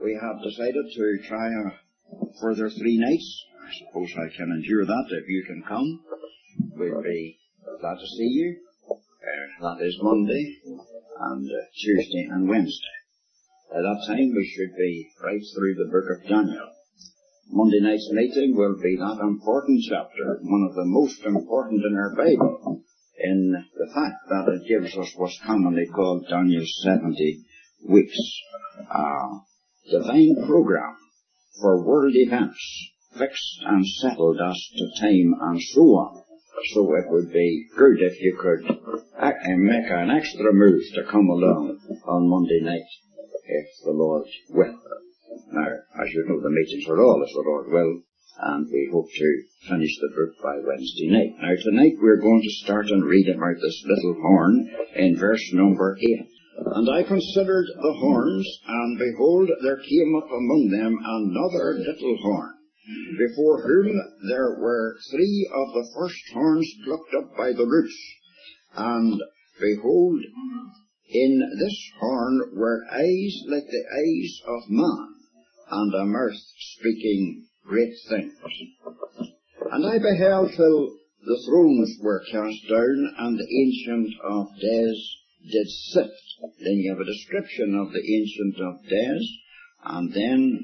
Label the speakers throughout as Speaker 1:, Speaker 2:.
Speaker 1: we have decided to try a further 3 nights. I suppose I can endure that. If you can come, we'll be glad to see you. That is Monday and Tuesday and Wednesday. At that time we should be right through the book of Daniel. Monday night's meeting will be that important chapter, one of the most important in our Bible, in the fact that it gives us what's commonly called Daniel's 70 weeks. Divine program for world events, fixed and settled as to time and so on. So it would be good if you could make an extra move to come along on Monday night, if the Lord will. Now, as you know, the meetings are all as the Lord will, and we hope to finish the book by Wednesday night. Now, tonight we're going to start and read about this little horn in verse number 8. And I considered the horns, and behold, there came up among them another little horn, before whom there were 3 of the first horns plucked up by the roots. And behold, in this horn were eyes like the eyes of man, and a mouth speaking great things. And I beheld till the thrones were cast down, and the Ancient of Days did sit. Then you have a description of the Ancient of Days, and then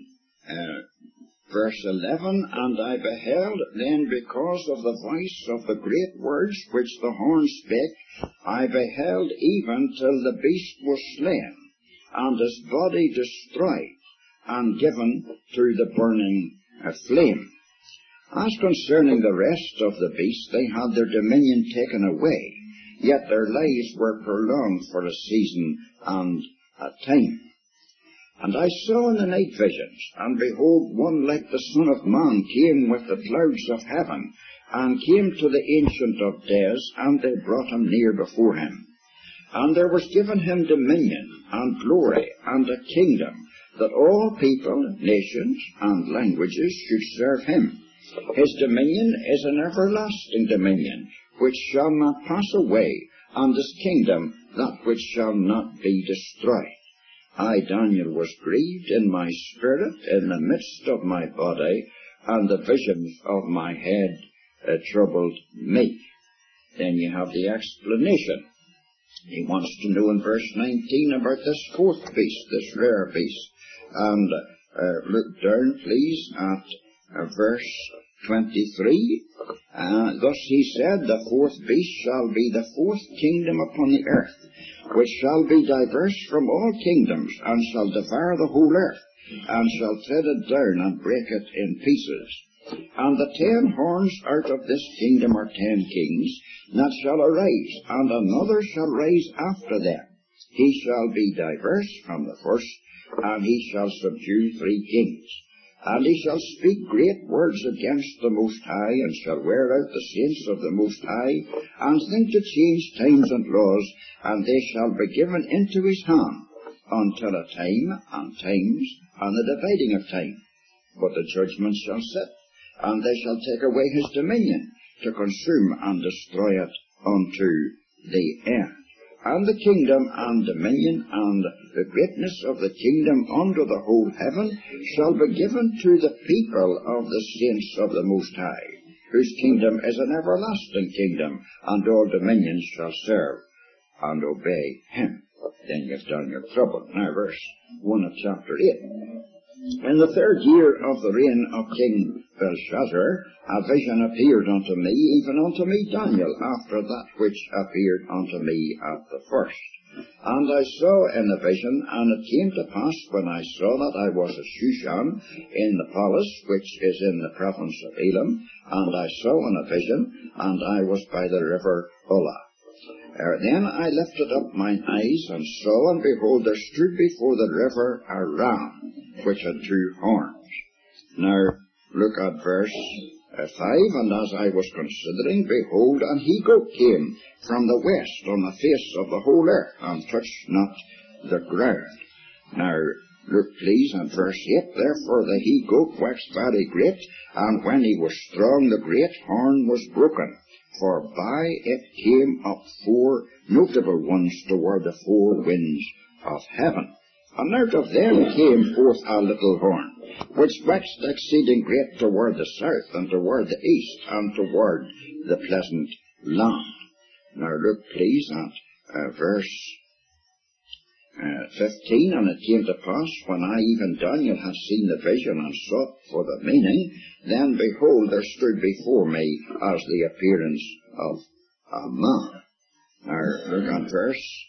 Speaker 1: verse 11, and I beheld then because of the voice of the great words which the horn spake, I beheld even till the beast was slain, and his body destroyed, and given to the burning flame. As concerning the rest of the beasts, they had their dominion taken away, yet their lives were prolonged for a season and a time. And I saw in the night visions, and behold, one like the Son of Man came with the clouds of heaven, and came to the Ancient of Days, and they brought him near before him. And there was given him dominion, and glory, and a kingdom, that all people, nations, and languages should serve him. His dominion is an everlasting dominion, which shall not pass away, and his kingdom that which shall not be destroyed. I, Daniel, was grieved in my spirit in the midst of my body, and the visions of my head troubled me. Then you have the explanation. He wants to know in verse 19 about this 4th beast, this rare beast. And look down, please, at verse 23. Thus he said, the 4th beast shall be the 4th kingdom upon the earth, which shall be diverse from all kingdoms, and shall devour the whole earth, and shall tread it down and break it in pieces. And the 10 horns out of this kingdom are 10 kings that shall arise, and another shall rise after them. He shall be diverse from the first, and he shall subdue 3 kings. And he shall speak great words against the Most High, and shall wear out the saints of the Most High, and think to change times and laws, and they shall be given into his hand, until a time and times, and the dividing of time. But the judgment shall sit, and they shall take away his dominion, to consume and destroy it unto the end. And the kingdom and dominion and the greatness of the kingdom under the whole heaven shall be given to the people of the saints of the Most High, whose kingdom is an everlasting kingdom, and all dominions shall serve and obey him. Then you've done your trouble. Now verse 1 of chapter 8. In the 3rd year of the reign of King Belshazzar, a vision appeared unto me, even unto me Daniel, after that which appeared unto me at the first. And I saw in the vision, and it came to pass, when I saw that I was at Shushan, in the palace which is in the province of Elam, and I saw in a vision, and I was by the river Ulla. Then I lifted up mine eyes, and saw, and behold, there stood before the river a ram, which had 2 horns. Now, look at verse 5, and as I was considering, behold, an he-goat came from the west on the face of the whole earth, and touched not the ground. Now, look please at verse 8, therefore the he-goat waxed very great, and when he was strong, the great horn was broken, for by it came up 4 notable ones toward the 4 winds of heaven. And out of them came forth a little horn, which waxed exceeding great toward the south, and toward the east, and toward the pleasant land. Now look please at verse 15, and it came to pass, when I, even Daniel, had seen the vision and sought for the meaning, then behold, there stood before me as the appearance of a man. Now look at verse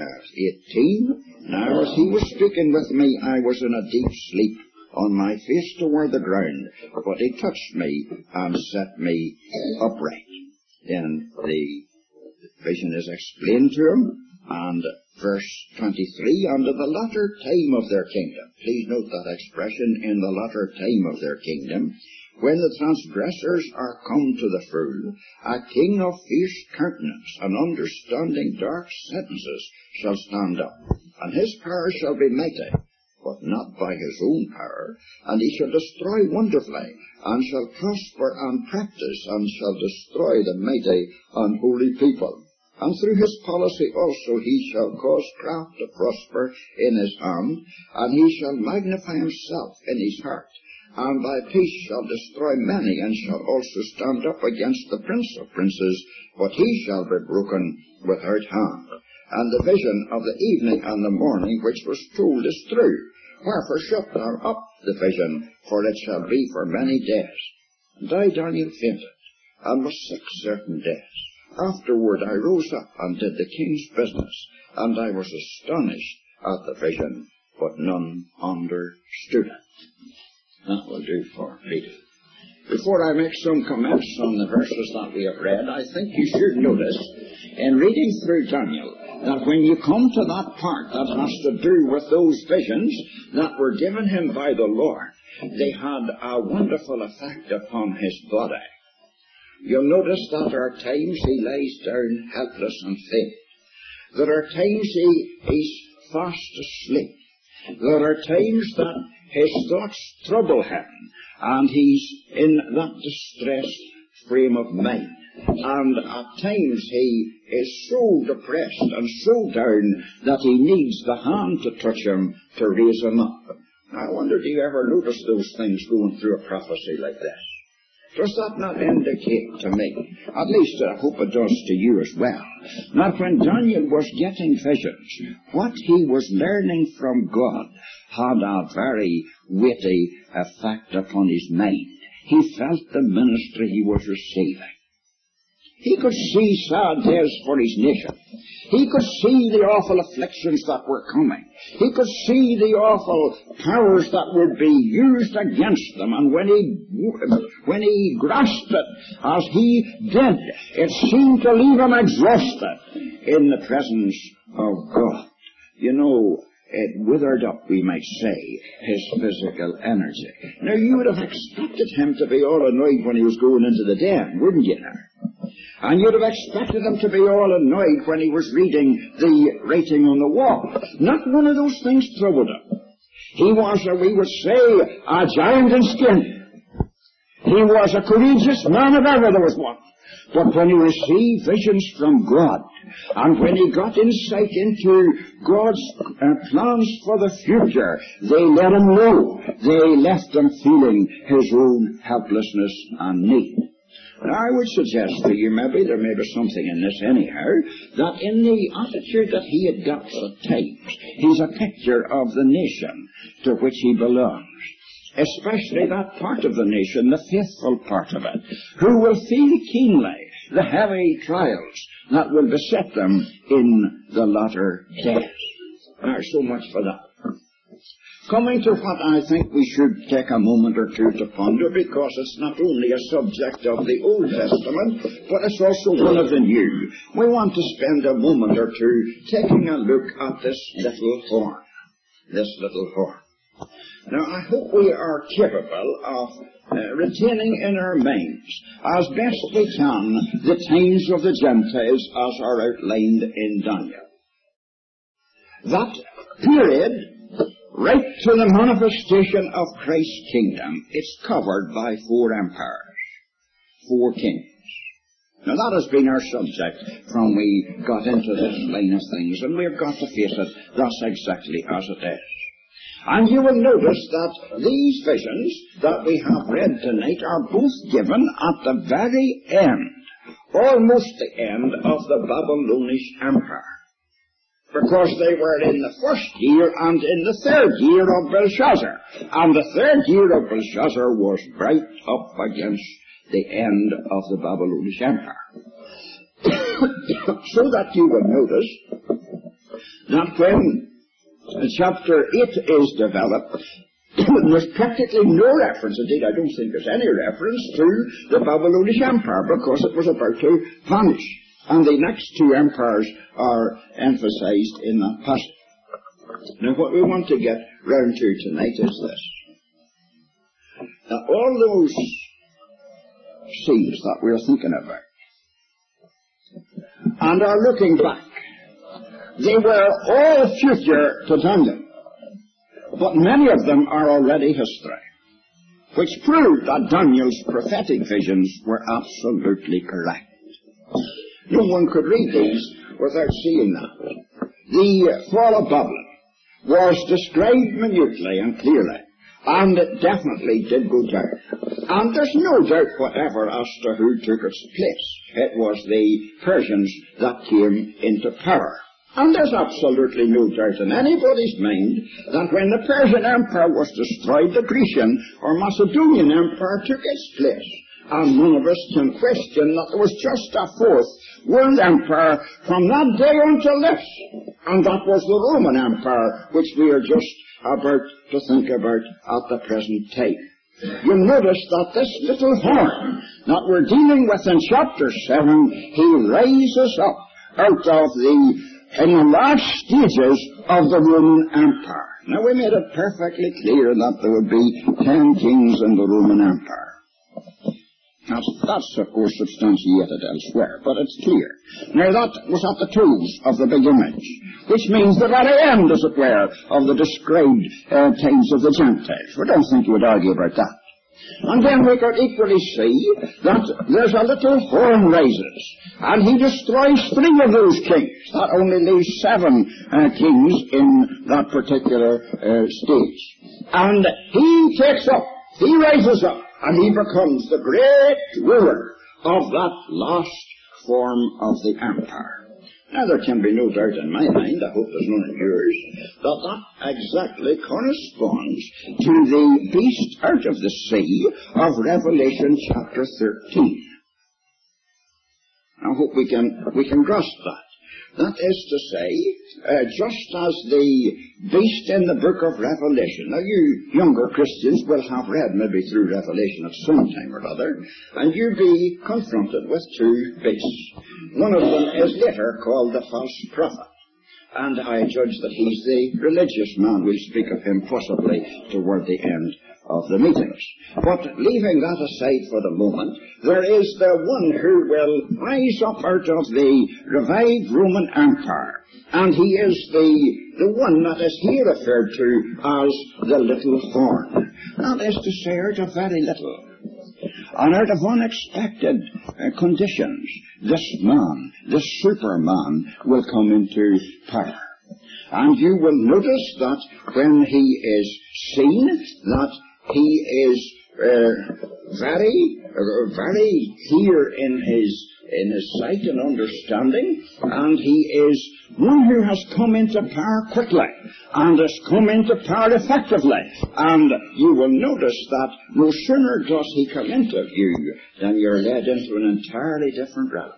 Speaker 1: 18. Now as he was speaking with me, I was in a deep sleep, on my face toward the ground, but he touched me and set me upright. Then the vision is explained to him, and verse 23, under the latter time of their kingdom. Please note that expression, in the latter time of their kingdom. When the transgressors are come to the full, a king of fierce countenance and understanding dark sentences shall stand up, and his power shall be mighty, but not by his own power, and he shall destroy wonderfully, and shall prosper and practice, and shall destroy the mighty and holy people. And through his policy also he shall cause craft to prosper in his hand, and he shall magnify himself in his heart, and by peace shall destroy many, and shall also stand up against the prince of princes, but he shall be broken without hand. And the vision of the evening and the morning which was told is true. Wherefore shut thou up the vision, for it shall be for many days. And I, Daniel, fainted, and was sick certain days. Afterward I rose up and did the king's business, and I was astonished at the vision, but none understood it. That will do for reading. Before I make some comments on the verses that we have read, I think you should notice, in reading through Daniel, that when you come to that part that has to do with those visions that were given him by the Lord, they had a wonderful effect upon his body. You'll notice that there are times he lays down helpless and faint. There are times he is fast asleep. There are times that his thoughts trouble him, and he's in that distressed frame of mind. And at times he is so depressed and so down that he needs the hand to touch him to raise him up. I wonder, do you ever notice those things going through a prophecy like this? Does that not indicate to me, at least I hope it does to you as well, that when Daniel was getting visions, what he was learning from God had a very weighty effect upon his mind. He felt the ministry he was receiving. He could see sad days for his nation. He could see the awful afflictions that were coming. He could see the awful powers that would be used against them. And when he grasped it, as he did, it seemed to leave him exhausted in the presence of God. You know, it withered up, we might say, his physical energy. Now, you would have expected him to be all annoyed when he was going into the den, wouldn't you now? And you'd have expected him to be all annoyed when he was reading the writing on the wall. Not one of those things troubled him. He was, we would say, a giant in skin. He was a courageous man if ever there was one. But when he received visions from God, and when he got insight into God's plans for the future, they let him know. They left him feeling his own helplessness and need. Now, I would suggest to you, maybe there may be something in this anyhow, that in the attitude that he had got at times, he's a picture of the nation to which he belongs. Especially that part of the nation, the faithful part of it, who will feel keenly the heavy trials that will beset them in the latter days. Now, so much for that. Coming to what I think we should take a moment or two to ponder, because it's not only a subject of the Old Testament, but it's also one of the New. We want to spend a moment or two taking a look at this little horn. This little horn. Now, I hope we are capable of retaining in our minds, as best we can, the times of the Gentiles as are outlined in Daniel. That period, right to the manifestation of Christ's kingdom, it's covered by 4 empires, 4 kings. Now, that has been our subject from we got into this line of things, and we've got to face it, that's exactly as it is. And you will notice that these visions that we have read tonight are both given at the very end, almost the end of the Babylonish Empire. Because they were in the first year and in the third year of Belshazzar. And the third year of Belshazzar was right up against the end of the Babylonish Empire. So that you will notice that when chapter 8 is developed, there's practically no reference, indeed I don't think there's any reference to the Babylonish Empire, because it was about to vanish. And the next two empires are emphasized in that passage. Now what we want to get round to tonight is this. Now all those scenes that we're thinking about and are looking back, they were all future to Daniel, but many of them are already history, which prove that Daniel's prophetic visions were absolutely correct. No one could read these without seeing that. The fall of Babylon was described minutely and clearly, and it definitely did go down. And there's no doubt whatever as to who took its place. It was the Persians that came into power. And there's absolutely no doubt in anybody's mind that when the Persian Empire was destroyed, the Grecian or Macedonian Empire took its place. And none of us can question that there was just a fourth world empire from that day until this. And that was the Roman Empire, which we are just about to think about at the present time. You'll notice that this little horn that we're dealing with in chapter 7, he raises up out of in the last stages of the Roman Empire. Now we made it perfectly clear that there would be 10 kings in the Roman Empire. That's of course substantiated elsewhere, but it's clear. Now that was at the toes of the big image, which means the very end, as it were, of the described times of the Gentiles. We don't think you would argue about that. And then we could equally see that there's a little horn raises, and he destroys 3 of those kings. That only leaves 7 kings in that particular stage. And he takes up, he raises up, and he becomes the great ruler of that last form of the empire. Now there can be no doubt in my mind, I hope there's none in yours, that that exactly corresponds to the beast out of the sea of Revelation chapter 13. I hope we can grasp that. That is to say, just as the beast in the book of Revelation. Now you younger Christians will have read maybe through Revelation at some time or other, and you'll be confronted with 2 beasts. One of them is later called the false prophet, and I judge that he's the religious man. We'll speak of him possibly toward the end of the meetings. But leaving that aside for the moment, there is the one who will rise up out of the revived Roman Empire, and he is the one that is here referred to as the little horn. That is to say, out of very little, and out of unexpected conditions, this man, this Superman, will come into power. And you will notice that when he is seen, that he is very clear in his sight and understanding, and he is one who has come into power quickly and has come into power effectively. And you will notice that no sooner does he come into view than you're led into an entirely different route.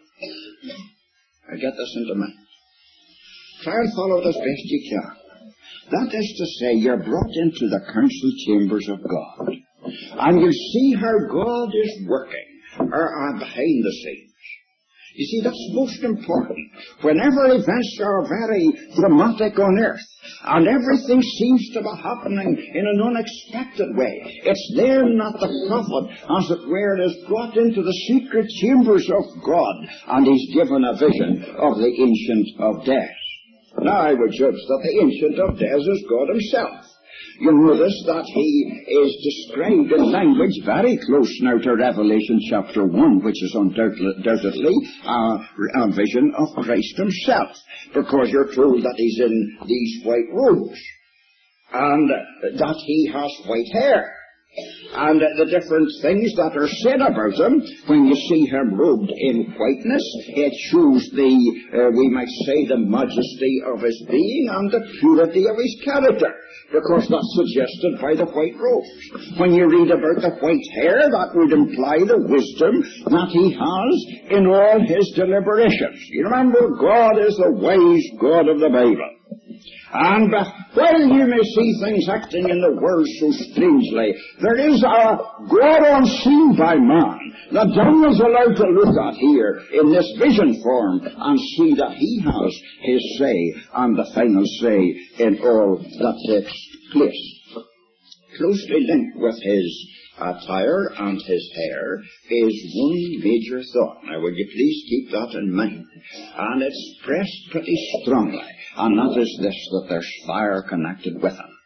Speaker 1: I get this into mind. Try and follow it as best you can. That is to say, you're brought into the council chambers of God, and you see how God is working behind the scenes. You see, that's most important. Whenever events are very dramatic on earth, and everything seems to be happening in an unexpected way, it's then that the prophet, as it were, is brought into the secret chambers of God, and he's given a vision of the Ancient of Days. Now I would judge that the Ancient of Days is God himself. You'll notice that he is described in language very close now to Revelation chapter 1, which is undoubtedly a vision of Christ himself, because you're told that he's in these white robes. and that he has white hair. And the different things that are said about him, when you see him robed in whiteness, it shows we might say, the majesty of his being and the purity of his character, because that's suggested by the white robes. When you read about the white hair, that would imply the wisdom that he has in all his deliberations. You remember, God is the wise God of the Bible. And while you may see things acting in the world so strangely, there is a God unseen by man that John is allowed to look at here in this vision form and see that he has his say and the final say in all that takes place. Closely linked with his attire and his hair is one major thought. Now, will you please keep that in mind? And it's pressed pretty strongly, and that is this, that there's fire connected with him.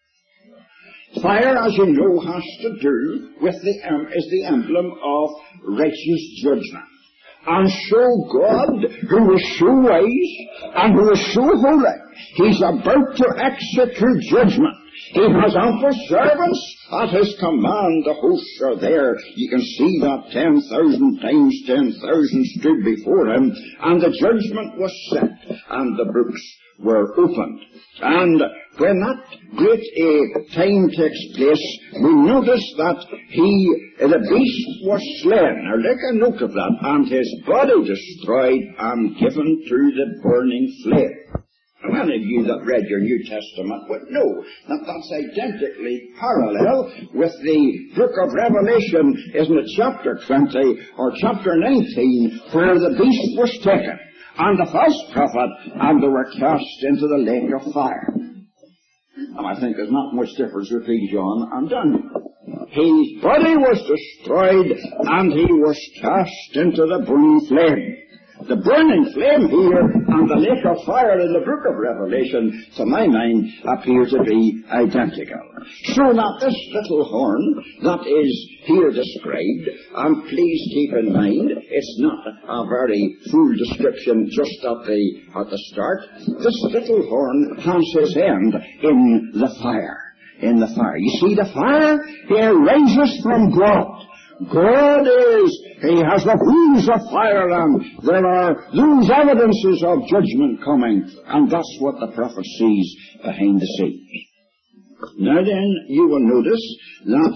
Speaker 1: Fire, as you know, has to do with is the emblem of righteous judgment. And so God, who is so wise and who is so holy, he's about to execute judgment. He has ample servants at his command. The hosts are there. You can see that 10,000 times 10,000 stood before him, and the judgment was set, and the books were opened. And when that great time takes place, we notice that the beast was slain. Now, make a note of that. And his body destroyed and given to the burning flame. Now, any of you that read your New Testament would know that that's identically parallel with the book of Revelation, isn't it, chapter 20 or chapter 19, where the beast was taken, and the false prophet, and they were cast into the lake of fire. And I think there's not much difference between John and Daniel. His body was destroyed, and he was cast into the burning flame. The burning flame here and the lake of fire in the book of Revelation, to my mind, appear to be identical. So that this little horn that is here described, and please keep in mind, it's not a very full description just at the start. This little horn has his end in the fire. In the fire. You see, the fire here rises from God. God he has the wheels of fire, and there are those evidences of judgment coming, and that's what the prophet sees behind the scenes. Now then, you will notice that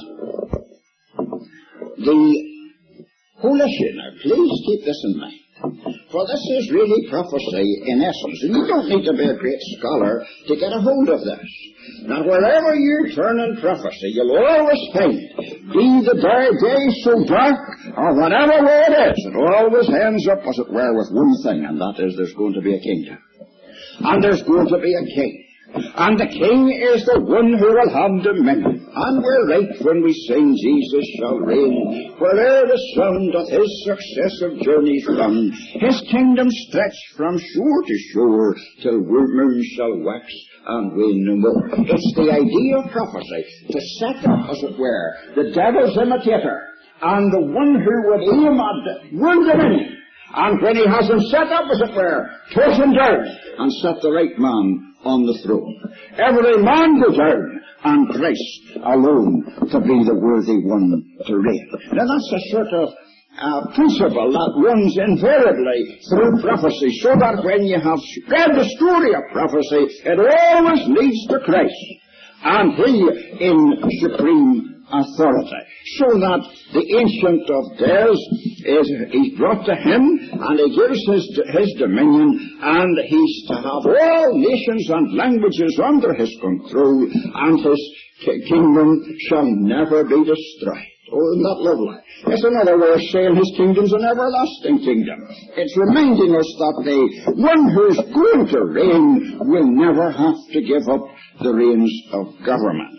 Speaker 1: the whole issue, now please keep this in mind, for this is really prophecy in essence, and you don't need to be a great scholar to get a hold of this. Now, wherever you turn in prophecy, you'll always find, be the day so dark, or whatever way it is, it always ends up, as it were, with one thing, and that is there's going to be a kingdom. And there's going to be a king. And the king is the one who will have dominion. And we're right when we sing, Jesus shall reign, where'er the sun doth his successive journeys run. His kingdom stretched from shore to shore, till moon shall wax and wane no more. It's the idea of prophecy, to set up, as it were, the devil's imitator, and the one who would aim at world dominion. And when he has him set up, as it were, toss him down, and set the right man on the throne. Every man go down, and Christ alone to be the worthy one to reign. Now that's a sort of principle that runs invariably through prophecy, so that when you have read the story of prophecy, it always leads to Christ, and he in supreme authority, so that the Ancient of Days is brought to him, and he gives his dominion, and he's to have all nations and languages under his control, and his kingdom shall never be destroyed. Oh, isn't that lovely? It's another way of saying his kingdom's an everlasting kingdom. It's reminding us that the one who's going to reign will never have to give up the reins of government.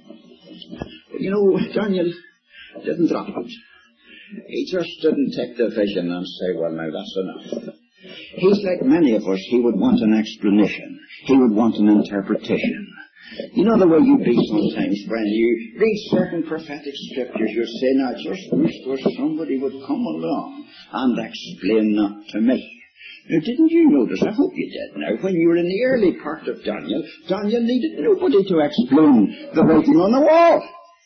Speaker 1: You know, Daniel didn't drop it. He just didn't take the vision and say, well, now that's enough. He's like many of us. He would want an explanation. He would want an interpretation. You know the way you be sometimes when you read certain prophetic scriptures, you say, now, I just wish there was somebody would come along and explain that to me. Now, didn't you notice, I hope you did now, when you were in the early part of Daniel, Daniel needed nobody to explain the writing on the wall.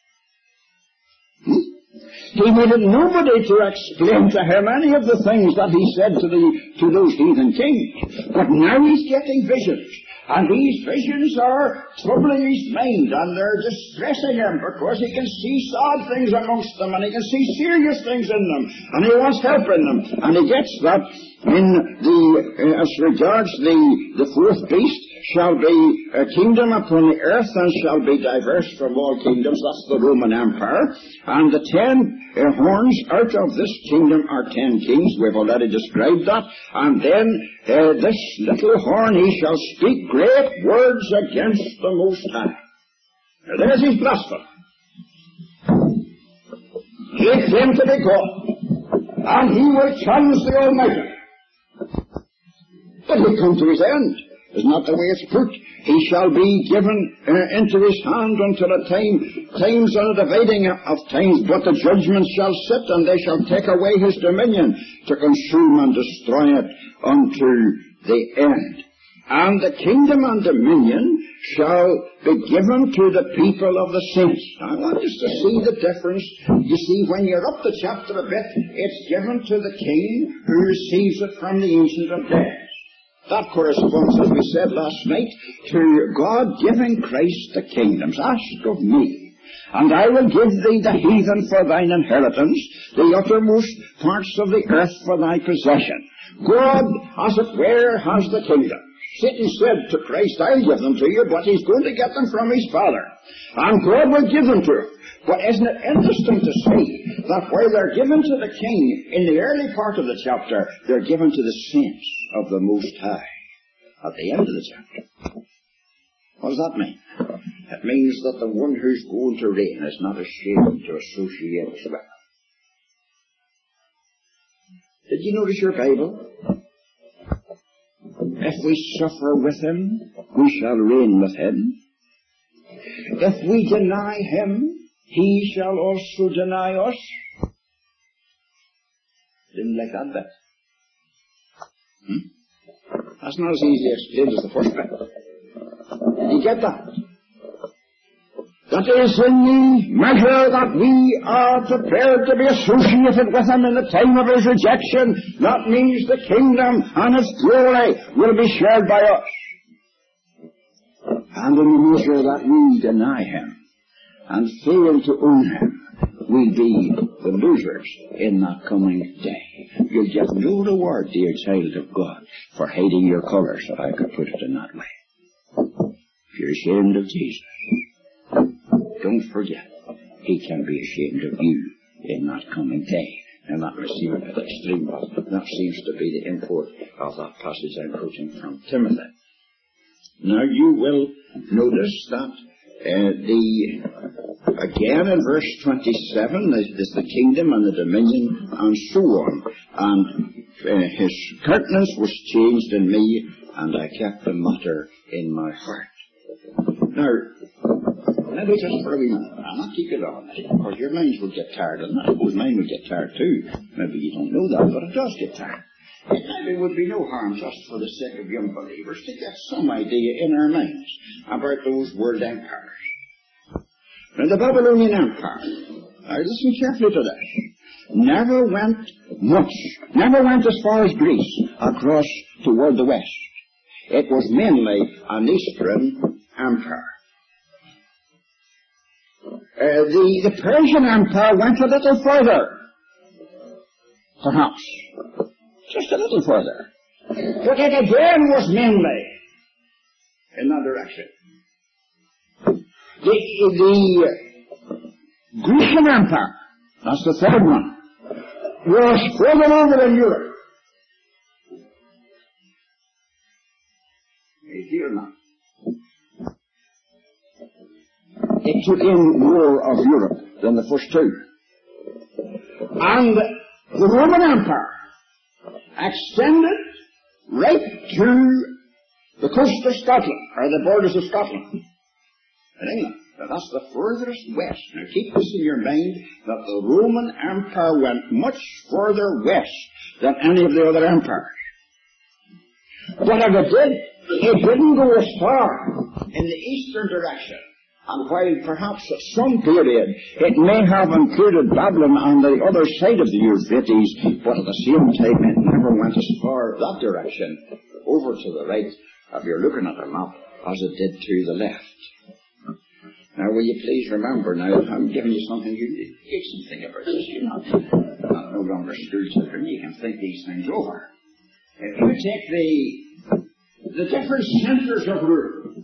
Speaker 1: He needed nobody to explain to him any of the things that he said to those heathen kings. But now he's getting visions. And these visions are troubling his mind, and they're distressing him, because he can see sad things amongst them, and he can see serious things in them, and he wants help in them. And he gets that in as regards the fourth beast shall be a kingdom upon the earth, and shall be diverse from all kingdoms. That's the Roman Empire. And the 10 horns out of this kingdom are 10 kings. We've already described that. And then this little horn, he shall speak great words against the Most High. Now there's his blasphemy. He claimed to be God, and he will challenge the Almighty. But he'll come to his end. Is not the way it's put. He shall be given into his hand until a times and a dividing of times, but the judgment shall sit, and they shall take away his dominion to consume and destroy it unto the end. And the kingdom and dominion shall be given to the people of the saints. I want us to see the difference. You see, when you're up the chapter a bit, it's given to the king who receives it from the Ancient of Days. That corresponds, as we said last night, to God giving Christ the kingdoms. Ask of me, and I will give thee the heathen for thine inheritance, the uttermost parts of the earth for thy possession. God, as it were, has the kingdom. Satan said to Christ, I'll give them to you, but he's going to get them from his Father. And God will give them to him. But isn't it interesting to see that while they're given to the king in the early part of the chapter, they're given to the saints of the Most High at the end of the chapter? What does that mean? It means that the one who's going to reign is not ashamed to associate with him. Did you notice your Bible? If we suffer with him, we shall reign with him. If we deny him, he shall also deny us. Didn't like that bit? That's not as easy to explain as the first bit. You get that? That is, in the measure that we are prepared to be associated with him in the time of his rejection, that means the kingdom and its glory will be shared by us. And in the measure that we deny him and fail to own him, we'll be the losers in that coming day. You'll get no reward, dear child of God, for hiding your colours, if I could put it in that way. If you're ashamed of Jesus, don't forget, he can be ashamed of you in that coming day. And that may seem a bit extreme, but that seems to be the import of that passage I'm quoting from Timothy. Now you will notice that again in verse 27, there's the kingdom and the dominion and so on. And his countenance was changed in me, and I kept the matter in my heart. Now, maybe just for a wee minute, I'll not keep it on, because your minds will get tired, and I suppose mine will get tired too. Maybe you don't know that, but it does get tired. It maybe would be no harm, just for the sake of young believers, to get some idea in our minds about those world empires. Now, the Babylonian Empire, now listen carefully to this, never went as far as Greece, across toward the west. It was mainly an Eastern empire. The Persian Empire went a little further, perhaps. Just a little further. But it again was mainly in that direction. The Grecian Empire, that's the third one, was further over in Europe. You hear now? It took in more of Europe than the first two. And the Roman Empire extended right to the coast of Scotland, or the borders of Scotland, in England. Now, that's the furthest west. Now keep this in your mind, that the Roman Empire went much further west than any of the other empires. Whatever it didn't go as far in the eastern direction. And while perhaps at some period it may have included Babylon on the other side of the Euphrates, but at the same time it never went as far that direction over to the right, if you're looking at the map, as it did to the left. Now, will you please remember, now, I'm giving you something, you can think about this, you're not no longer school children, you can think these things over. If you take the different centres of rule,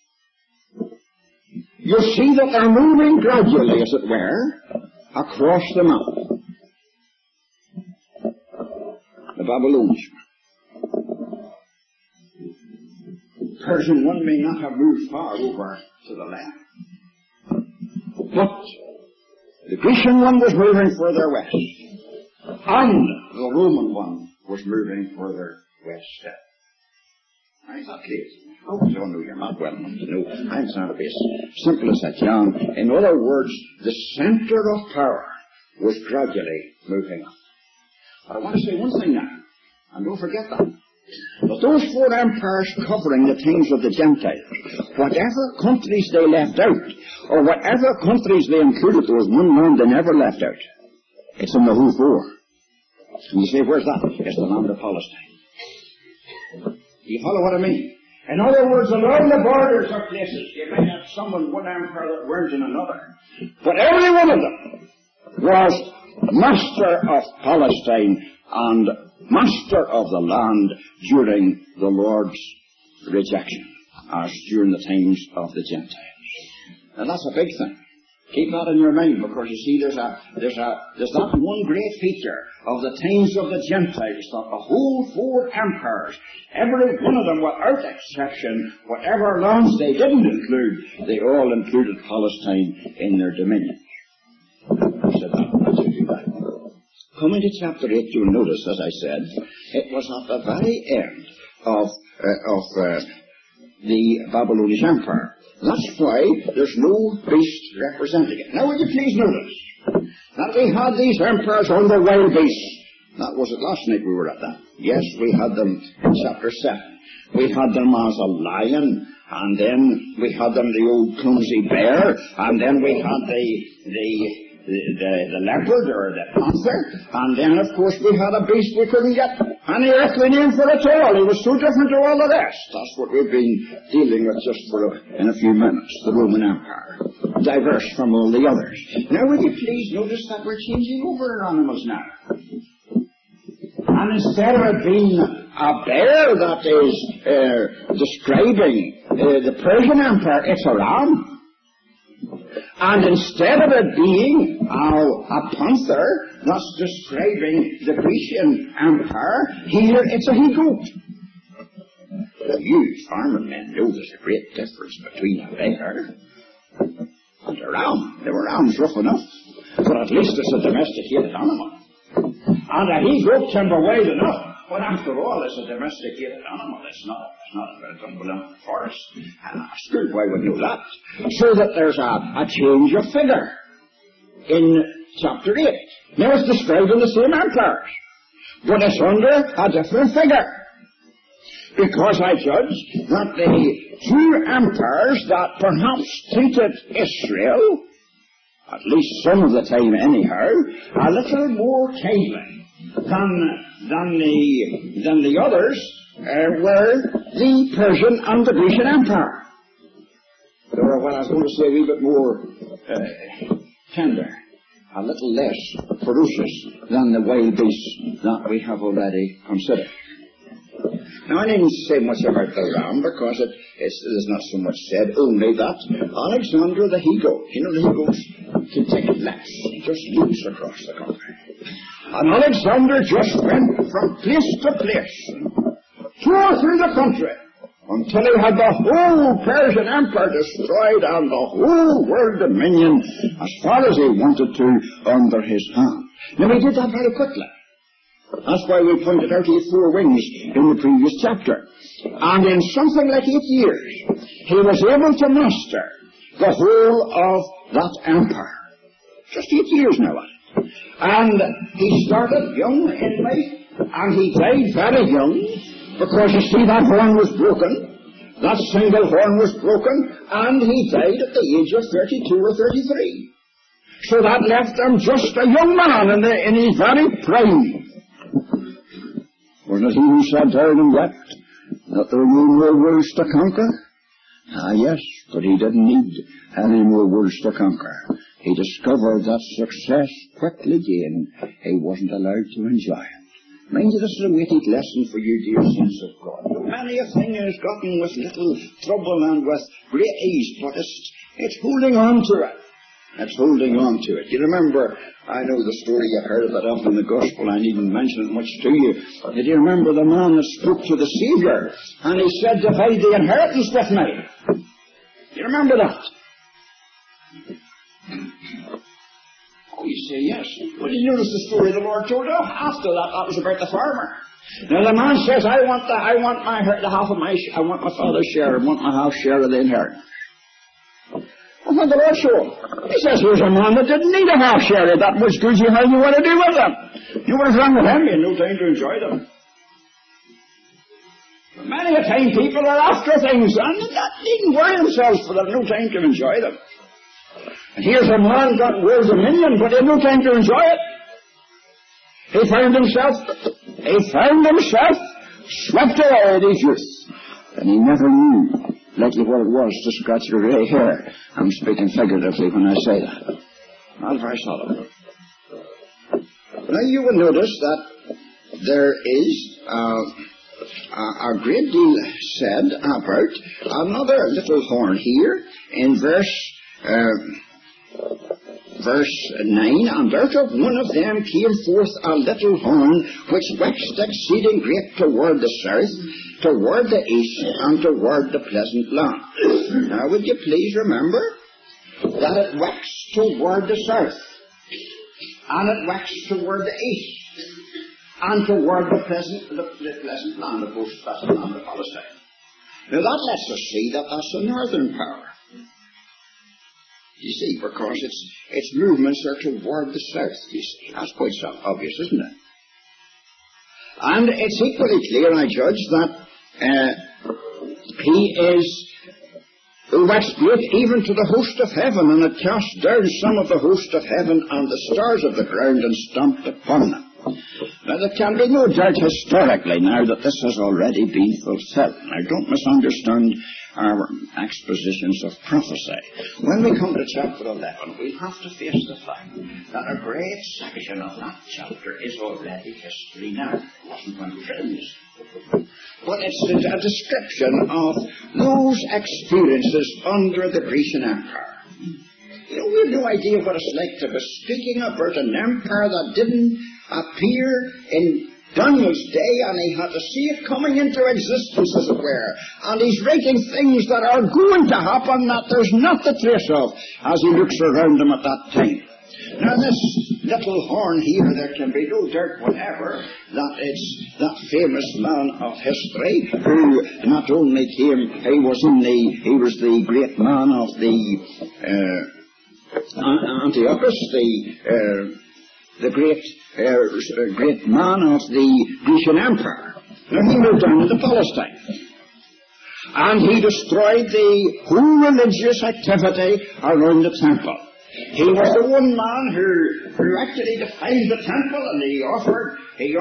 Speaker 1: you'll see that they're moving gradually, as it were, across the map. The Babylonians. Persian one may not have moved far over to the left. But the Grecian one was moving further west. And the Roman one was moving further west still. Is that clear? Oh, you don't know your map well enough to know. I'm trying to be as simple as I can. In other words, the centre of power was gradually moving up. But I want to say one thing now, and don't forget that. But those four empires covering the things of the Gentiles, whatever countries they left out, or whatever countries they included, there was one land they never left out. It's in the whole four. And you say, where's that? It's the land of Palestine. Do you follow what I mean? In other words, along the borders of places, you may have some in one empire that weren't in another. But every one of them was master of Palestine and master of the land during the Lord's rejection, as during the times of the Gentiles. And that's a big thing. Keep that in your mind, because you see there's that one great feature of the times of the Gentiles, that the whole four empires, every one of them without exception, whatever lands they didn't include, they all included Palestine in their dominion. I said that. Coming to chapter 8, you'll notice, as I said, it was at the very end of the Babylonian Empire. That's why there's no beast representing it. Now, will you please notice that we had these empires on the wild beasts. That was it last night we were at that. Yes, we had them in chapter 7. We had them as a lion, and then we had them the old clumsy bear, and then we had the leopard or the panther, and then of course we had a beast we couldn't get any earthly name for at all. He was so different to all the rest. That's what we've been dealing with just in a few minutes, the Roman Empire, diverse from all the others. Now will you please notice that we're changing over our animals now. And instead of it being a bear that is describing the Persian Empire, it's a ram. And instead of it being a panther that's describing the Grecian Empire, here it's a he-goat. Now, you farming men know there's a great difference between a bear and a ram. There were rams rough enough, but at least it's a domesticated animal. And a he-goat can be wild enough. But after all, it's a domesticated animal. It's not it doesn't belong to the forest. And a schoolboy would know that. So that there's a change of figure in chapter 8. Now it's described in the same empires, but it's under a different figure. Because I judge that the two empires that perhaps treated Israel, at least some of the time anyhow, a little more kindly than the others were the Persian and the Grecian Empire. They were, what I was going to say, a wee bit more tender, a little less ferocious than the wild beasts that we have already considered. Now, I needn't say much about the ram, because there's not so much said, only that Alexander the he-goat, the he-goats can take less, just loose across the country. And Alexander just went from place to place, tore through the country, until he had the whole Persian Empire destroyed and the whole world dominion, as far as he wanted to, under his hand. Now, he did that very quickly. That's why we pointed out he had 4 wings in the previous chapter. And in something like 8 years, he was able to master the whole of that empire. Just 8 years now at it. And he started young in life, and he died very young, Because you see, that horn was broken. That single horn was broken, and he died at the age of 32 or 33. So that left him just a young man in his very prime. Wasn't it he who sat down and wept that there were no more worlds to conquer? Ah, yes, but he didn't need any more worlds to conquer. He discovered that success quickly gained, he wasn't allowed to enjoy it. Mind you, this is a weighty lesson for you, dear saints of God. Many a thing is gotten with little trouble and with great ease, but it's holding on to it. It's holding on to it. You remember, I know the story, you've heard of it up in the Gospel, I needn't mention it much to you. Did you remember the man that spoke to the Saviour, and he said, divide the inheritance with me? You remember that? Oh, you say yes. Well, you notice the story the Lord told of? After that, that was about the farmer. Now the man says, I want my father's share, I want my half share of the inheritance. Well, what did the Lord show him? He says, here's a man that didn't need a half share of that much goods you have, you want to do with them. You want to run with him, you have no time to enjoy them. But many a time people are after things and they needn't worry themselves for them, no time to enjoy them. And here's a man got world dominion, but he had no time to enjoy it. He found himself swept away at his youth. And he never knew lately what it was to scratch your grey hair. I'm speaking figuratively when I say that. Not very solemn. Now you will notice that there is a great deal said about another little horn here in verse 9, and out of one of them came forth a little horn, which waxed exceeding great toward the south, toward the east, and toward the pleasant land. Now would you please remember that it waxed toward the south, and it waxed toward the east, and toward the pleasant land of both pleasant land of Palestine. Now that lets us see that that's a northern power. You see, because its movements are toward the south, you see. That's quite obvious, isn't it? And it's equally clear, I judge, that he is waxed great even to the host of heaven, and it cast down some of the host of heaven and the stars of the ground and stamped upon them. Now, there can be no doubt historically now that this has already been fulfilled. Now, don't misunderstand our expositions of prophecy. When we come to chapter 11, we'll have to face the fact that a great section of that chapter is already history now. It wasn't when we read this. But it's a description of those experiences under the Grecian Empire. You know, we have no idea what it's like to be speaking about an empire that didn't appear in Daniel's day, and he had to see it coming into existence, as it were. And he's writing things that are going to happen that there's not the trace of as he looks around him at that time. Now, this little horn here, there can be no doubt whatever that it's that famous man of history who not only came, he was the great man of the Antiochus, the great man of the Grecian Empire. Now, he moved down into Palestine. And he destroyed the whole religious activity around the temple. He was the one man who actually defiled the temple, and he offered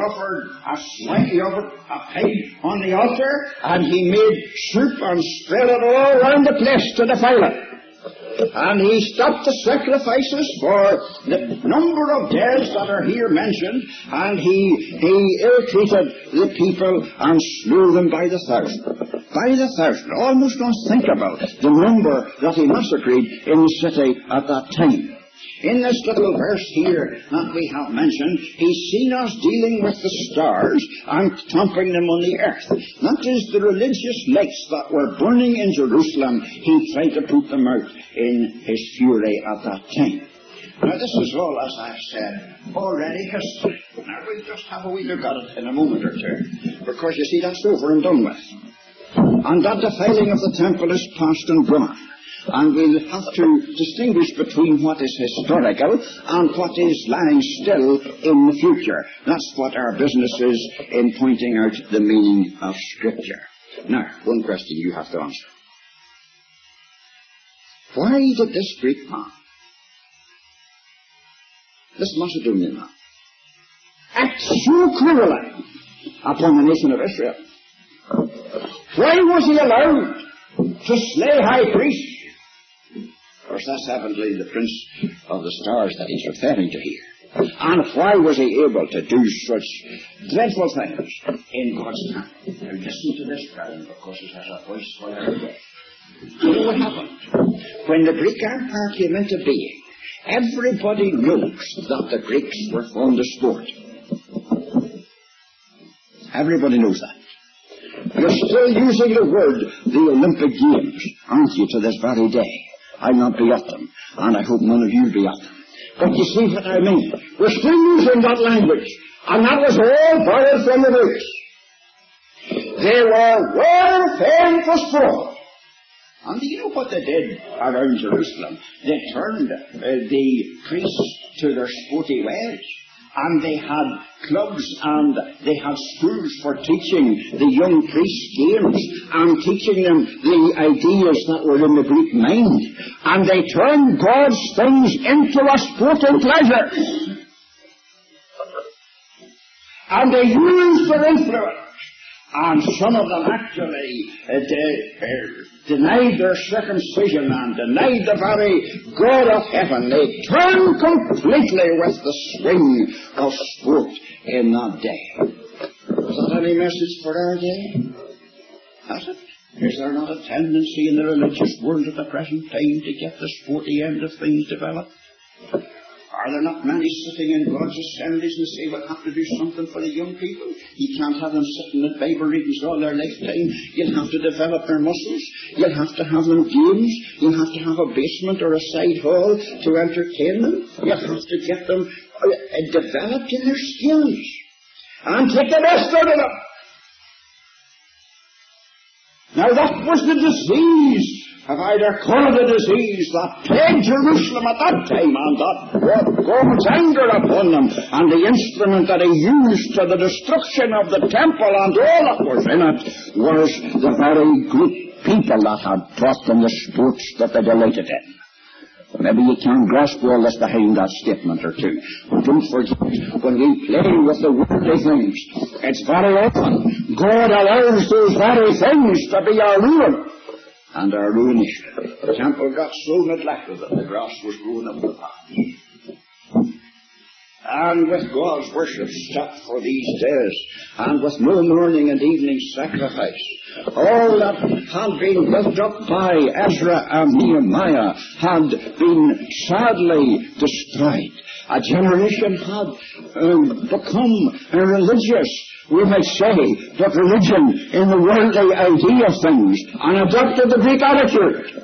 Speaker 1: a pig on the altar, and he made soup and spread it all around the place to defile it. And he stopped the sacrifices for the number of days that are here mentioned, and he ill-treated the people and slew them by the thousand. By the thousand. Almost unthinkable, the number that he massacred in the city at that time. In this little verse here that we have mentioned, he's seen us dealing with the stars and trampling them on the earth. That is, the religious lights that were burning in Jerusalem, he tried to put them out in his fury at that time. Now, this is all, as I've said, already history. Now, we'll just have a wee look at it in a moment or two, because you see, that's over and done with. And that defiling of the temple is past and gone. And we'll have to distinguish between what is historical and what is lying still in the future. That's what our business is in pointing out the meaning of Scripture. Now, one question you have to answer. Why did this Greek man, this Macedonian man, act so cruelly upon the nation of Israel? Why was he allowed to slay high priests? Of course, that's evidently the Prince of the Stars that he's referring to here. And why was he able to do such dreadful things in God's time? Now listen to this, brethren, because it has a voice for our day. You know what happened? When the Greek Empire came into being, everybody knows that the Greeks were fond of sport. Everybody knows that. You're still using the word the Olympic Games, aren't you, to this very day? I'll not be at them, and I hope none of you be at them. But you see what I mean? We're still using that language, and that was all borrowed from the Greeks. They were well famed for sport. And do you know what they did around Jerusalem? They turned the priests to their sporty ways. And they had clubs and they had schools for teaching the young priests games and teaching them the ideas that were in the Greek mind. And they turned God's things into a sporting pleasure. And they used their influence. And some of them actually denied their circumcision and denied the very God of heaven. They turned completely with the swing of sport in that day. Is that any message for our day? Has it? Is there not a tendency in the religious world at the present time to get the sporty end of things developed? Are there not many sitting in God's assemblies and say, we'll have to do something for the young people? You can't have them sitting at Bible readings all their lifetime. You'll have to develop their muscles. You'll have to have them games. You'll have to have a basement or a side hall to entertain them. You'll have to get them developed in their skills. And take the best out of them. Now that was the disease, if I'd call it a disease, that plagued Jerusalem at that time, and that brought God's anger upon them, and the instrument that he used to the destruction of the temple and all that was in it was the very Greek people that had taught them the sports that they delighted in. Maybe you can grasp all this behind that statement or two. But don't forget, when we play with the worldly things, it's very often God allows those very things to be our ruin and our ruination. The temple got so neglected that the grass was growing up the path. And with God's worship stopped for these days, and with no morning and evening sacrifice, all that had been built up by Ezra and Nehemiah had been sadly destroyed. A generation had become religious, we might say, but religion in the worldly idea of things, and adopted the Greek attitude.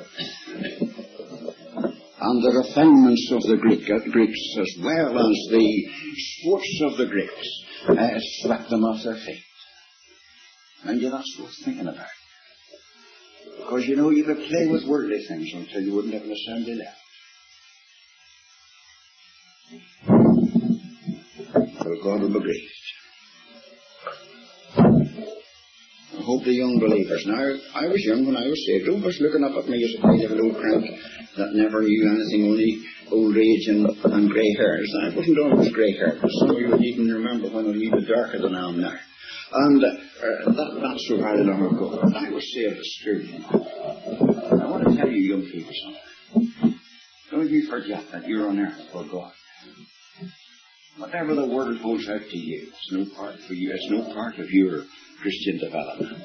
Speaker 1: And the refinements of the Greeks, as well as the sports of the Greeks, swept them off their feet. And that's worth thinking about. Because, you know, you could play with worldly things until you wouldn't have an assembly left. For God will be grieved. I hope the young believers. Now, I was young when I was saved. Don't was looking up at me as a kind of an old crank that never knew anything, only old age and grey hairs. I wasn't always grey haired, but some of you would even remember when I was a little bit darker than I am now. And that's so very long ago. I was saved at school. I want to tell you young people something. Don't you forget that you're on earth for God. Whatever the world holds out to you, it's no part for you. It's no part of your Christian development.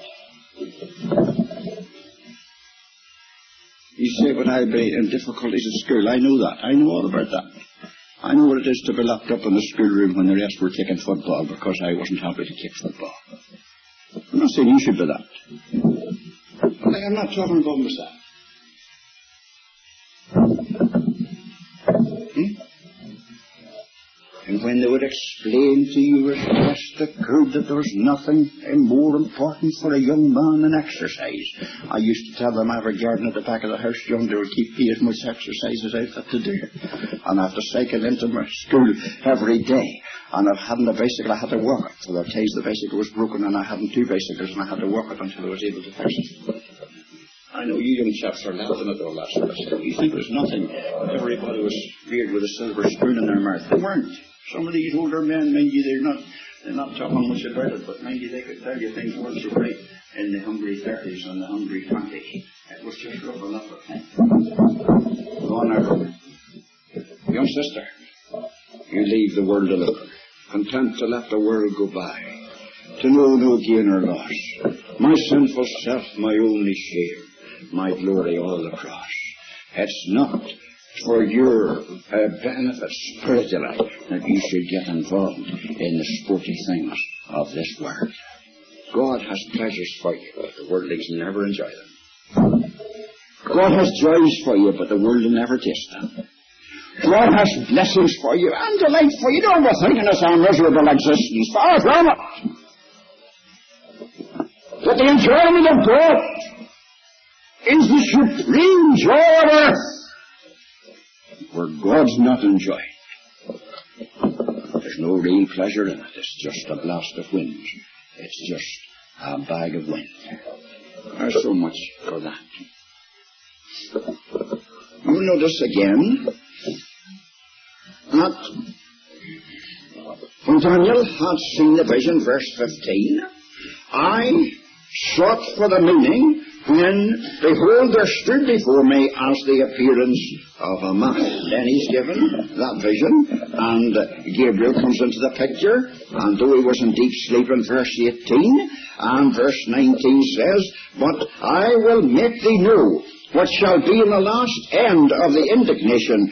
Speaker 1: You say, but I'll be in difficulties at school. I know that. I know all about that. I know what it is to be locked up in the schoolroom when the rest were kicking football because I wasn't happy to kick football. I'm not saying you should do that. But I'm not talking about myself. In And when they would explain to you as best they could that there was nothing more important for a young man than exercise, I used to tell them I have a garden at the back of the house yonder would keep me as much exercise as I've got to do. And I have to cycle into my school every day. And I hadn't a bicycle, I had to walk it. For the days the bicycle was broken and I hadn't two bicycles and I had to walk it until I was able to fix it. I know you young chaps are laughing at all that sort of stuff. You think it was nothing. Everybody was reared with a silver spoon in their mouth. They weren't. Some of these older men, mind you, they're not talking much about it, but mind you, they could tell you things weren't so right in the hungry 30s and the hungry 20s. It was just rough enough for things. Go on now. Young sister, you leave the world alone, content to let the world go by, to know no gain or loss. My sinful self, my only shame, my glory all across. It's not for your benefit spiritually that you should get involved in the sporty things of this world. God has pleasures for you, but the worldlings never enjoy them. God has joys for you, but the world will never taste them. God has blessings for you and delight for you. Don't overthink it's our miserable existence. Far from it. But the enjoyment of God is the supreme joy on earth, where God's not enjoyed. There's no real pleasure in it. It's just a blast of wind. It's just a bag of wind. There's so much for that. You'll notice again that when Daniel had seen the vision, verse 15, I sought for the meaning when, behold, there stood before me as the appearance of a man. Then he's given that vision, and Gabriel comes into the picture, and though he was in deep sleep in verse 18, and verse 19 says, but I will make thee know what shall be in the last end of the indignation,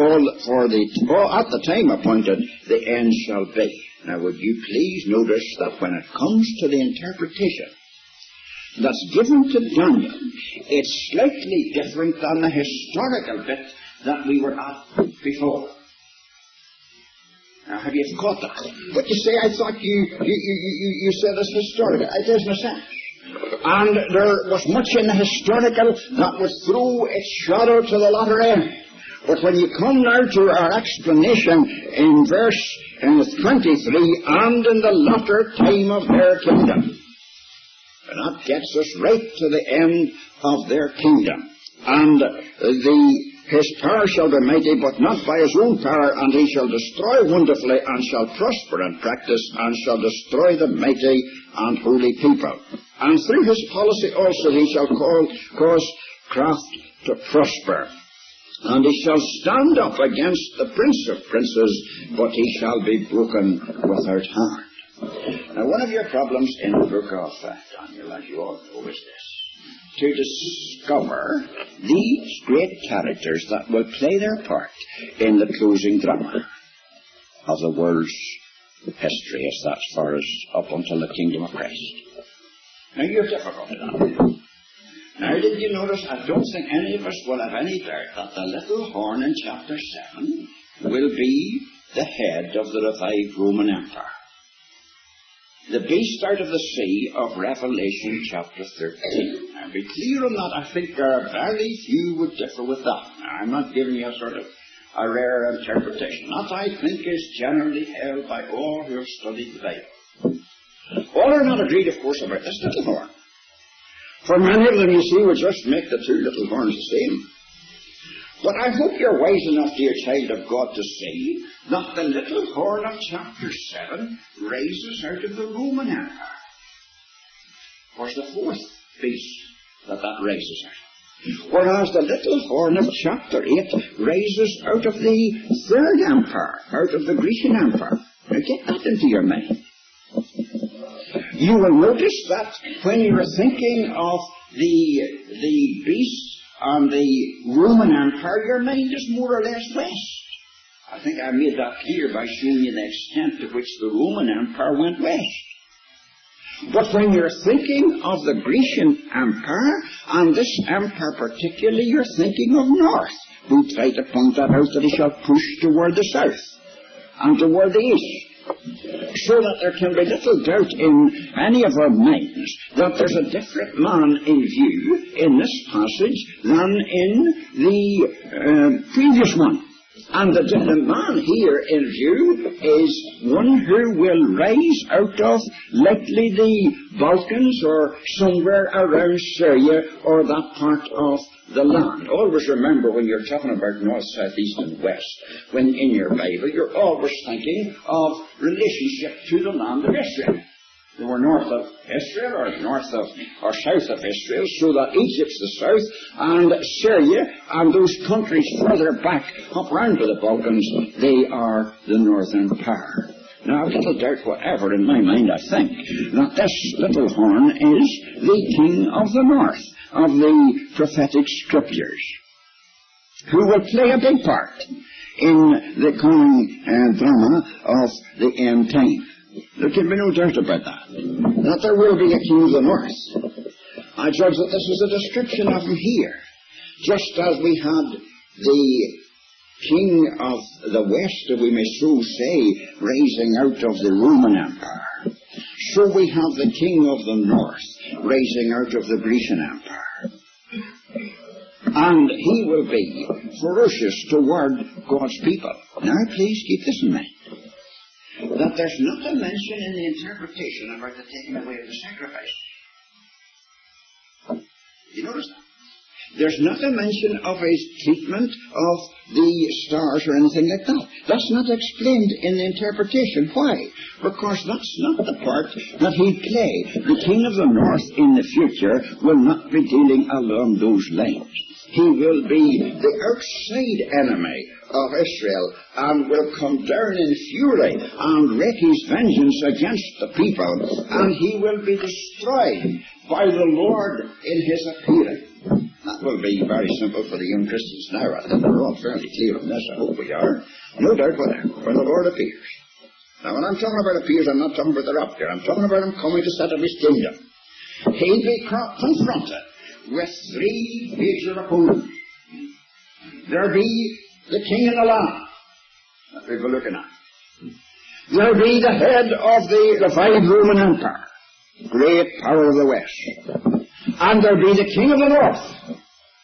Speaker 1: at the time appointed, the end shall be. Now would you please notice that when it comes to the interpretation that's given to Daniel, it's slightly different than the historical bit that we were at before. Now, have you caught that? But you say, I thought you said it's historical. It isn't sense. And there was much in the historical that would throw its shadow to the latter end. But when you come now to our explanation in verse 23, and in the latter time of their kingdom, and that gets us right to the end of their kingdom. And his power shall be mighty, but not by his own power, and he shall destroy wonderfully, and shall prosper in practice, and shall destroy the mighty and holy people. And through his policy also he shall cause craft to prosper. And he shall stand up against the prince of princes, but he shall be broken without harm. Now, one of your problems in the book of Daniel, as you all know, is this: to discover these great characters that will play their part in the closing drama of the world's history, as far as up until the kingdom of Christ. Now, you're difficult in that. Now, did you notice, I don't think any of us will have any doubt that the little horn in chapter 7 will be the head of the revived Roman Empire. The beast out of the sea of Revelation chapter 13. Now, be clear on that. I think there are very few would differ with that. Now, I'm not giving you a sort of a rare interpretation. That, I think, is generally held by all who have studied the Bible. All are not agreed, of course, about this little horn. For many of them, you see, would just make the two little horns the same. But I hope you're wise enough, dear child of God, to see that the little horn of chapter 7 raises out of the Roman Empire. Where's the fourth beast that raises out? Whereas the little horn of chapter 8 raises out of the third empire, out of the Grecian Empire. Now get that into your mind. You will notice that when you're thinking of the beast and the Roman Empire, your mind is more or less west. I think I made that clear by showing you the extent to which the Roman Empire went west. But when you're thinking of the Grecian Empire, and this empire particularly, you're thinking of north. We try to point that out that he shall push toward the south. and toward the east. So that there can be little doubt in any of our minds that there's a different man in view in this passage than in the previous one. And the man here in view is one who will rise out of likely the Balkans or somewhere around Syria or that part of the land. Always remember when you're talking about north, south, east and west, when in your Bible you're always thinking of relationship to the land of Israel. They were north of Israel or north of or south of Israel, so that Egypt's the south and Syria and those countries further back up round to the Balkans, they are the northern power. Now, I've little doubt whatever in my mind, I think, that this little horn is the king of the north of the prophetic scriptures, who will play a big part in the coming drama of the end time. There can be no doubt about that there will be a king of the north. I judge that this is a description of him here, just as we had the king of the west, if we may so say, rising out of the Roman Empire. So we have the king of the north rising out of the Grecian Empire. And he will be ferocious toward God's people. Now please keep this in mind, that there's not a mention in the interpretation about the taking away of the sacrifice. You notice that? There's not a mention of his treatment of the stars or anything like that. That's not explained in the interpretation. Why? Because that's not the part that he'd play. The king of the north in the future will not be dealing along those lines. He will be the outside enemy of Israel and will come down in fury and wreak his vengeance against the people, and he will be destroyed by the Lord in his appearing. That will be very simple for the young Christians now. I think we're all fairly clear on this. I hope we are. No doubt whatever, when the Lord appears. Now, when I'm talking about appears, I'm not talking about the rapture. I'm talking about him coming to set up his kingdom. He'll be confronted with three major opponents. There'll be the king of the land that we'll be looking at. There'll be the head of the divided Roman Empire, great power of the west. And there'll be the king of the north,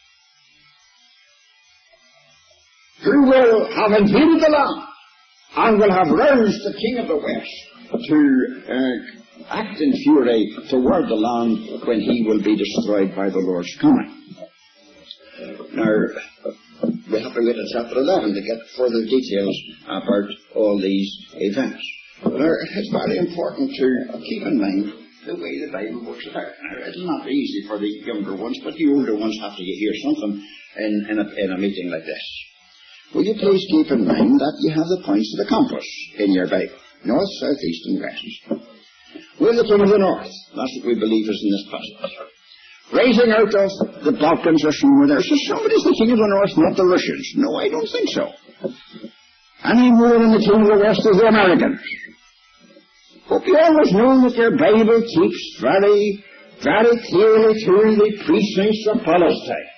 Speaker 1: who will have invaded the land and will have roused the king of the west to act in fury toward the land when he will be destroyed by the Lord's coming. Now, we have to wait till chapter 11 to get further details about all these events. Now, it's very important to keep in mind the way the Bible works it out. Now, it's not easy for the younger ones, but the older ones have to hear something in a meeting like this. Will you please keep in mind that you have the points of the compass in your Bible, north, south, east, and west. We're the king of the north. That's what we believe is in this passage. Rising out of the Balkans or somewhere there. So somebody's the king of the north, not the Russians. No, I don't think so. Any more than the king of the west is the Americans. But you always know that your Bible keeps very, very clearly through the precincts of Palestine.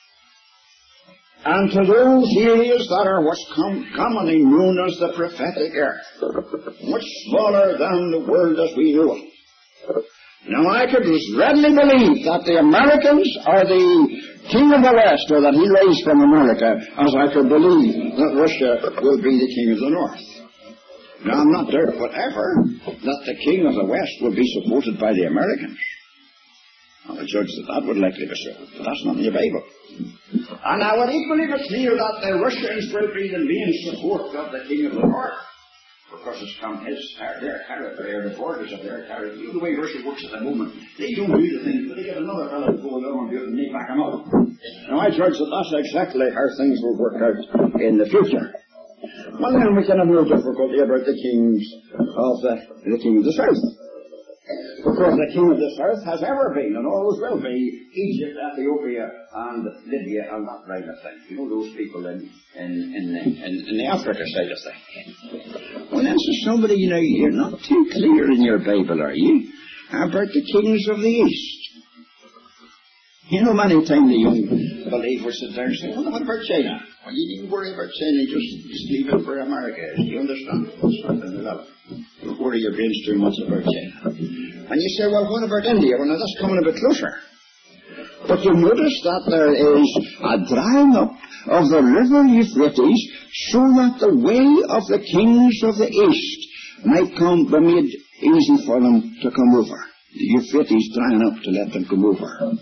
Speaker 1: And to those areas that are what's commonly known as the prophetic earth, much smaller than the world as we know it. Now I could readily believe that the Americans are the king of the west, or that he raised from America, as I could believe that Russia will be the king of the north. Now, I'm not there whatever that the king of the west will be supported by the Americans. I would judge that would likely be so, but that's not in the Bible. And I would equally be clear that the Russians will be the main support of the king of the north, because it's come their territory, the borders of their territory. You know the way Russia works at the moment. They don't do the thing, but they get another fellow to go along and do it, and they back them up. Now, I judge that that's exactly how things will work out in the future. Well, then we can have no difficulty about the king of the south. Because the king of the south has ever been, and always will be, Egypt, Ethiopia, and Libya, and that kind of thing. You know, those people in the Africa side of things. Well, then, so somebody, you know, you're not too clear in your Bible, are you, about the kings of the east? You know, many times the young believers sit there and say, well, what about China? Well, you needn't worry about China, just leave it for America. You understand? It's not going to develop. Don't worry your brains too much about China. And you say, well, what about India? Well, now that's coming a bit closer. But you notice that there is a drying up of the river Euphrates so that the way of the kings of the east might be made easy for them to come over. The Euphrates drying up to let them come over.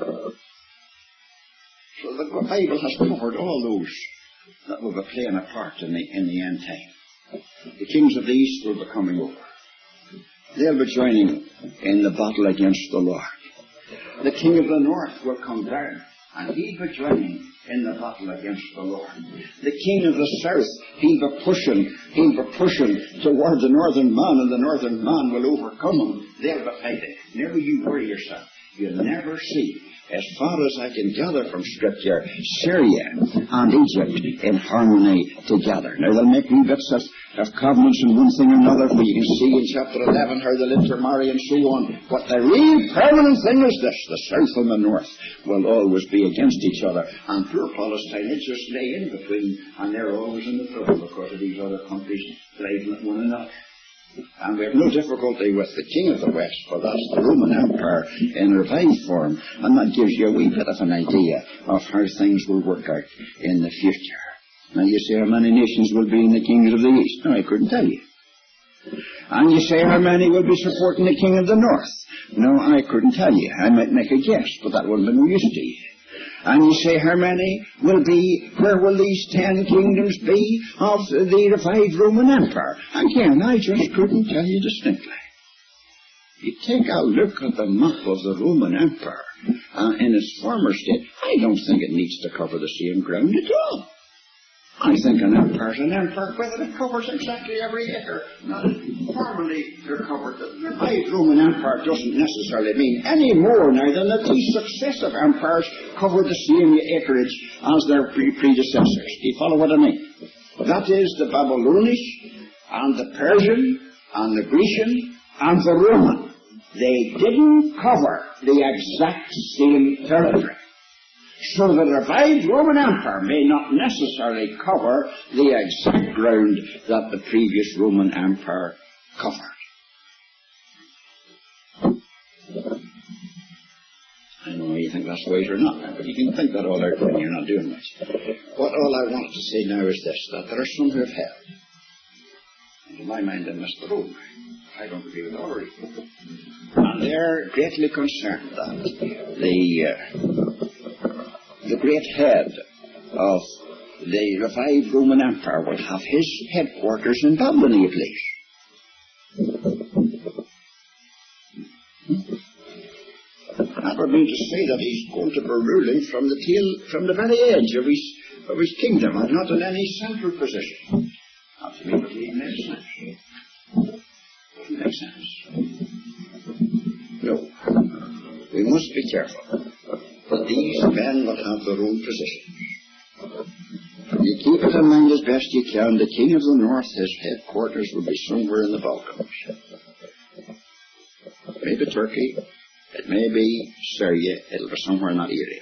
Speaker 1: So the Bible has covered all those that will be playing a part in the end time. The kings of the east will be coming over. They'll be joining in the battle against the Lord. The king of the north will come down, and he'll be joining in the battle against the Lord. The king of the south, he'll be pushing toward the northern man, and the northern man will overcome him. They'll be fighting. Never you worry yourself. You'll never see, as far as I can gather from Scripture, Syria and Egypt in harmony together. Now, they'll make wee bits of covenants and one thing or another, but you can see in chapter 11 how they'll intermarry and so on. But the real permanent thing is this: the south and the north will always be against each other. And poor Palestine, it just lay in between, and they're always in the trouble because of these other countries driving at one another. And we have no difficulty with the king of the west, for that's the Roman Empire in revived form, and that gives you a wee bit of an idea of how things will work out in the future. Now you say how many nations will be in the kings of the east? No, I couldn't tell you. And you say how many will be supporting the king of the north? No, I couldn't tell you. I might make a guess, but that wouldn't be no use to you. And you say how many will be, where will these 10 kingdoms be of the revived Roman Empire? Again, I just couldn't tell you distinctly. You take a look at the map of the Roman Empire in its former state, I don't think it needs to cover the same ground at all. I think an empire is an empire, whether it covers exactly every acre. Not formerly they're covered. The revived Roman Empire doesn't necessarily mean any more now than that these successive empires cover the same acreage as their predecessors. Do you follow what I mean? That is, the Babylonish and the Persian and the Grecian and the Roman. They didn't cover the exact same territory. So the revived Roman Empire may not necessarily cover the exact ground that the previous Roman Empire covered. I don't know if you think that's wise or not, but you can think that all out when you're not doing much. What all I want to say now is this, that there are some who have held, and to my mind they missed the road. I don't agree with all of it. And they're greatly concerned that the great head of the revived Roman Empire will have his headquarters in Babylon, at least. That would mean to say that he's going to be ruling from the very edge of his kingdom, and not in any central position. That to me would make sense. Doesn't make sense. No. We must be careful. But these men will have their own positions. You keep it in mind as best you can. The king of the north, his headquarters will be somewhere in the Balkans. It may be Turkey. It may be Syria. It'll be somewhere in that area.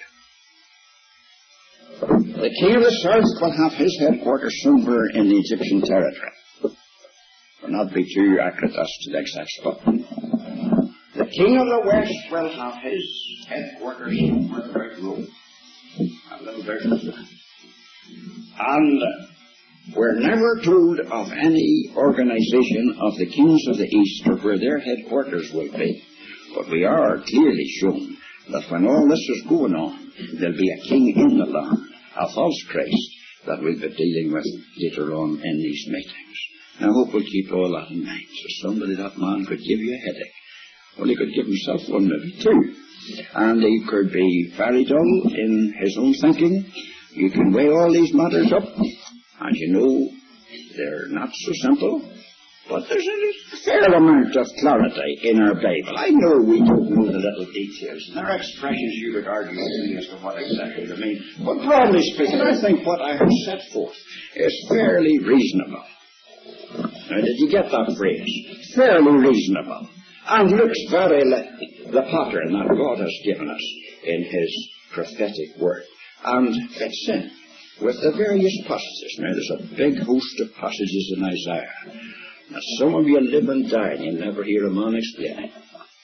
Speaker 1: The king of the south will have his headquarters somewhere in the Egyptian territory. Will not be too accurate as to the exact spot. The king of the west will have his headquarters somewhere about Rome. A little bit. And we're never told of any organization of the kings of the east or where their headquarters will be. But we are clearly shown that when all this is going on, there'll be a king in the land, a false Christ, that we'll be dealing with later on in these meetings. I hope we'll keep all that in mind. So somebody, that man, could give you a headache. Well, he could give himself one, maybe two. And he could be very dull in his own thinking. You can weigh all these matters up, and you know they're not so simple. But there's a fair amount of clarity in our Bible. I know we don't know the little details. And there are expressions you could argue with me as to what exactly they mean. But broadly speaking, I think what I have set forth is fairly reasonable. Now, did you get that phrase? Fairly reasonable. And looks very like the pattern that God has given us in his prophetic word. And it's in with the various passages. Now, there's a big host of passages in Isaiah. Now, some of you live and die and you never hear a man explain it.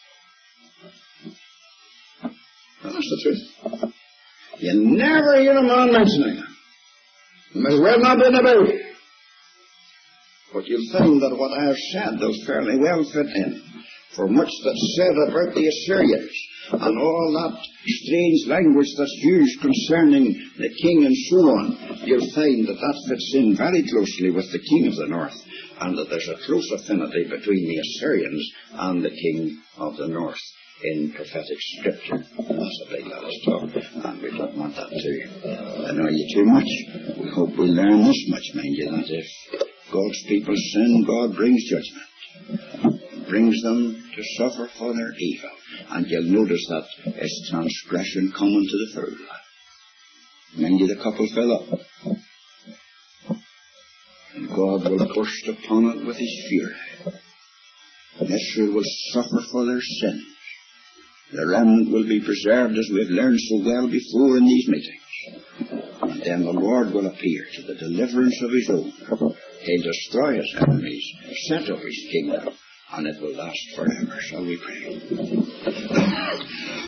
Speaker 1: Well, that's the truth. You never hear a man mentioning it. You may well not been about it. But you'll find that what I have said does fairly well fit in. For much that's said about the Assyrians and all that strange language that's used concerning the king and so on, you'll find that that fits in very closely with the king of the north, and that there's a close affinity between the Assyrians and the king of the north in prophetic scripture. That's a big lot of talk, and we don't want that to annoy you too much. We hope we learn this much, mind you, that if God's people sin, God brings judgment. Brings them to suffer for their evil. And you'll notice that it's transgression common to the third lot. Mind you, the couple fell up. And God will burst upon it with his fury. And Israel will suffer for their sins. The remnant will be preserved, as we've learned so well before in these meetings. And then the Lord will appear to the deliverance of his own. He'll destroy his enemies, set up his kingdom, and it will last forever. Shall we pray?